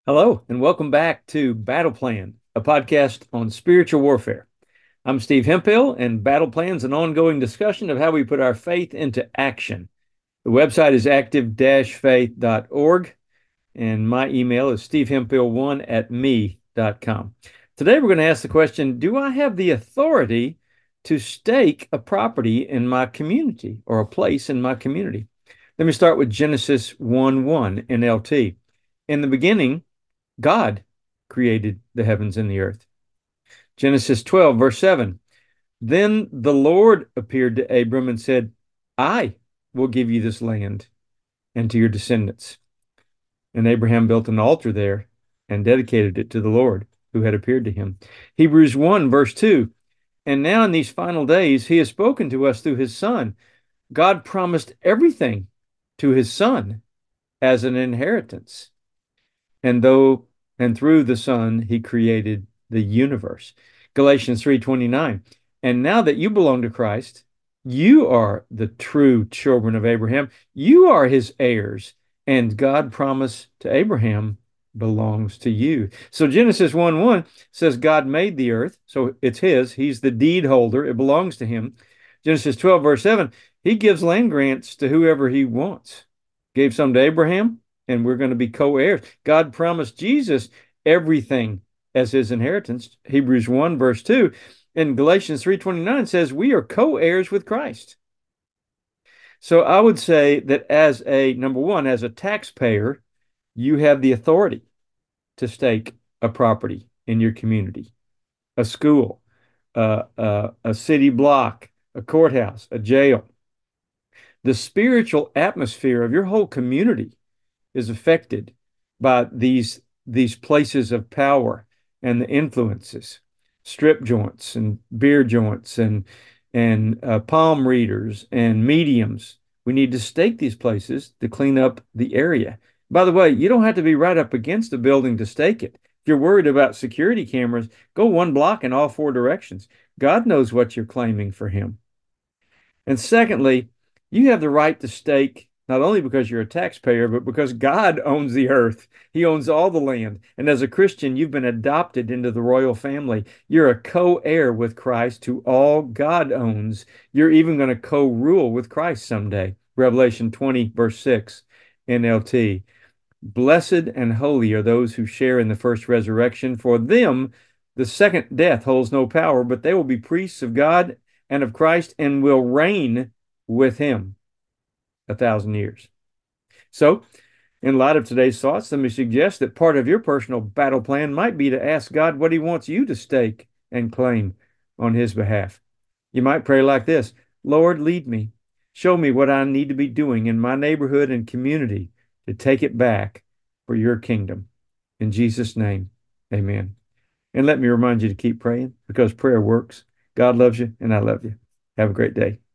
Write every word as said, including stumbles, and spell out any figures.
Hello, and welcome back to Battle Plan, a podcast on spiritual warfare. I'm Steve Hemphill, and Battle Plan is an ongoing discussion of how we put our faith into action. The website is active faith dot org, and my email is stevehemphill one at me dot com. Today, we're going to ask the question, do I have the authority to stake a property in my community or a place in my community? Let me start with Genesis one one N L T. In the beginning, God created the heavens and the earth. Genesis twelve, verse seven. Then the Lord appeared to Abram and said, I will give you this land and to your descendants. And Abraham built an altar there and dedicated it to the Lord who had appeared to him. Hebrews one, verse two. And now in these final days, he has spoken to us through his son. God promised everything to his son as an inheritance. And though and through the Son he created the universe. Galatians three twenty-nine. And now that you belong to Christ, you are the true children of Abraham. You are his heirs, and God promised to Abraham belongs to you. So Genesis one one says God made the earth, so it's his. He's the deed holder. It belongs to him. Genesis twelve, verse seven, he gives land grants to whoever he wants. Gave some to Abraham, and we're going to be co-heirs. God promised Jesus everything as his inheritance. Hebrews one, verse two. And Galatians three twenty-nine says we are co-heirs with Christ. So I would say that as a, number one, as a taxpayer, you have the authority to stake a property in your community, a school, uh, uh, a city block, a courthouse, a jail. The spiritual atmosphere of your whole community is affected by these these places of power and the influences, strip joints and beer joints and and uh, palm readers and mediums. We need to stake these places to clean up the area. By the way, you don't have to be right up against a building to stake it. If you're worried about security cameras, go one block in all four directions. God knows what you're claiming for him. And secondly, you have the right to stake not only because you're a taxpayer, but because God owns the earth. He owns all the land. And as a Christian, you've been adopted into the royal family. You're a co-heir with Christ to all God owns. You're even going to co-rule with Christ someday. Revelation twenty, verse six, N L T. Blessed and holy are those who share in the first resurrection. For them, the second death holds no power, but they will be priests of God and of Christ and will reign with him a thousand years. So, in light of today's thoughts, let me suggest that part of your personal battle plan might be to ask God what he wants you to stake and claim on his behalf. You might pray like this: Lord, lead me. Show me what I need to be doing in my neighborhood and community to take it back for your kingdom. In Jesus' name, amen. And let me remind you to keep praying because prayer works. God loves you, and I love you. Have a great day.